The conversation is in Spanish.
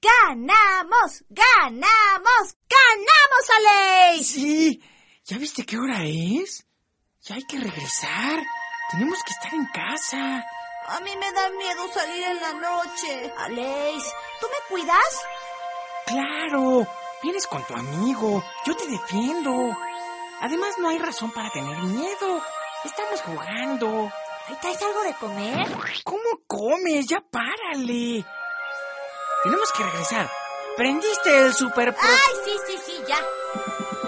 ¡Ganamos! ¡Ganamos! ¡Ganamos, Aleix! Sí, ¿ya viste qué hora es? Ya hay que regresar. Tenemos que estar en casa. A mí me da miedo salir en la noche. Aleix, ¿tú me cuidas? Claro, vienes con tu amigo. Yo te defiendo. Además, no hay razón para tener miedo. Estamos jugando. ¿Ahí traes algo de comer? ¿Cómo comes? Ya párale. Tenemos que regresar. ¿Prendiste el super... ¡Ay, sí, ya!